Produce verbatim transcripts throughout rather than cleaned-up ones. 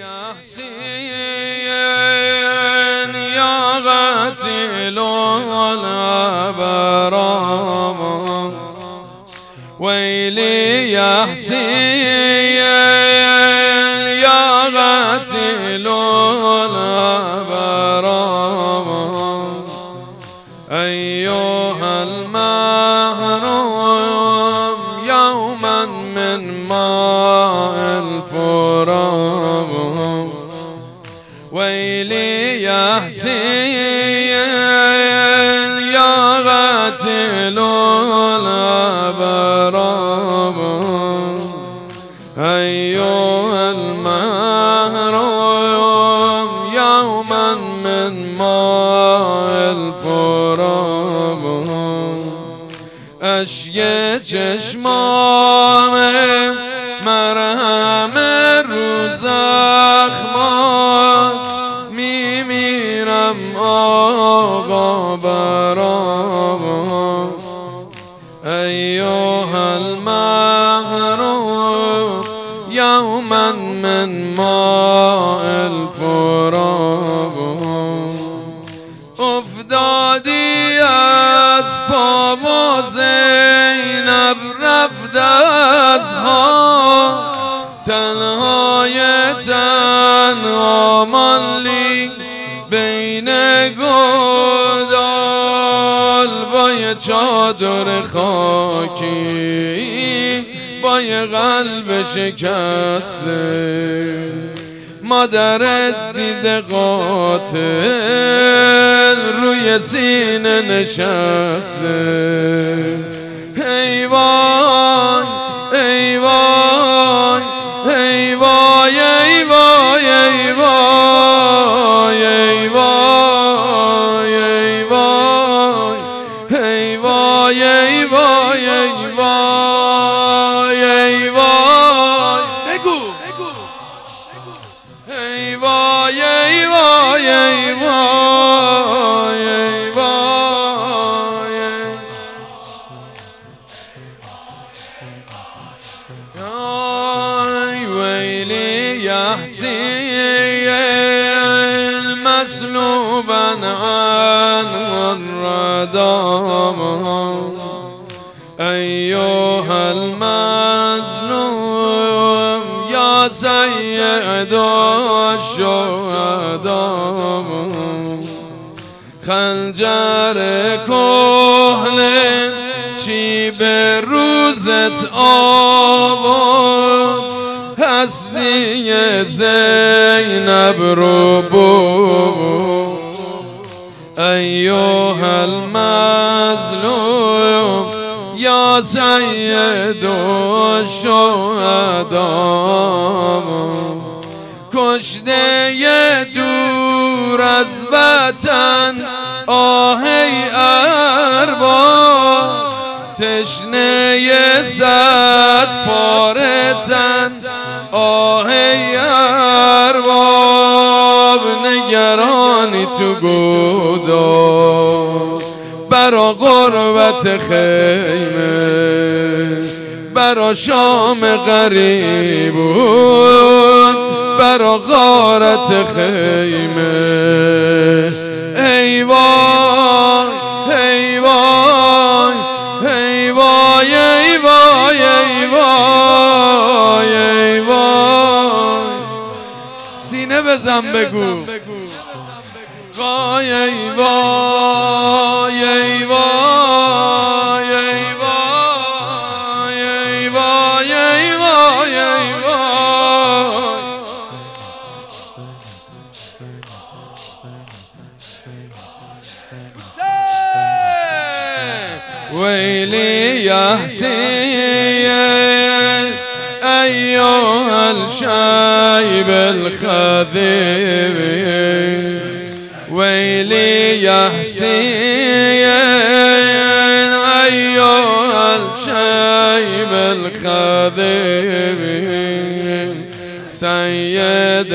يحسين يا قتيل الأبرار ويلي يا حسين يا قتيل الأبرار أيها المحروم يوما من ماء الفرام ويلي يا حسين يا قاتل الأبرار أيها المحروم يوما من ماء الفرام اشک چشمام مرهم رو زخمات میمیرم آقا برام ایها المحروم یوما من ماء الفرام افتادی از پا و زینب رفت از ها تنهای تنها مالی بین گودال با یه چادر خاکی با یه قلب شکسته مادرت دیده قاتل روی سینه نشسته ای وای ای وای ای وای ای وای ای وای ای وای ای وای ای وای ای وای ای وای ای وای بگو ای وای ای وای ای وای ای وای ای ویلی یا حسین مسلوبا عن الردام ایها المظلوم یا سید الشهداء خنجر کهنه چی به روزت آورد هستی زینب رو بود ایها المظلوم یا سید الشهداء کشته دور از وطن آهی ارباب تشنه صد پاره تن آهی ارباب نگرانی تو گوداز برا غربت خیمه برا شام غریبون برا غارت خیمه ای وای ای وای ای وای ای وای ای وای ای وای سینه بزن بگو وای ای وای ای وای ای وای ای وای ای وای ای وای ويلي يا حسين أيها الشايب الخذيب ويلي يا حسين أيها الشايب الخذيب سيد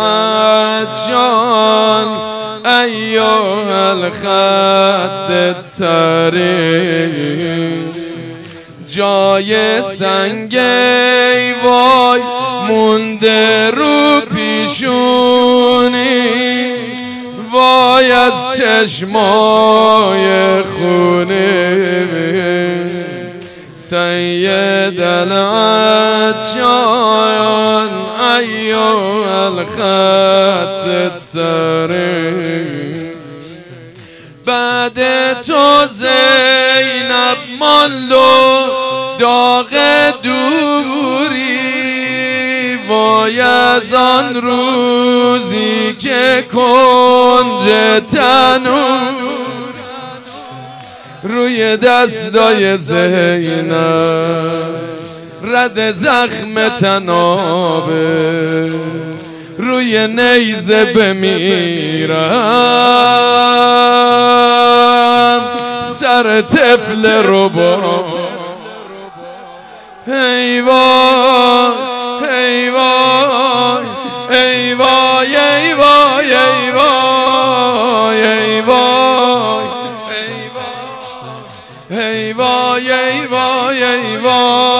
العطشان أيها الخد التاريخ جای سنگی وای مونده رو پیش پیشونی وای از چشمای خونی سید العطشان ایها الخط الطريق بعد تو زینب ماند و داغ دوری وای از آن روزی که کنج تنور روی دستای زینب رد زخم تنابه روی نیزه بمیرم سر طفل رو با ای وای ای وای ای وای ای وای ای وای ای وای ای وای ای وای ای وای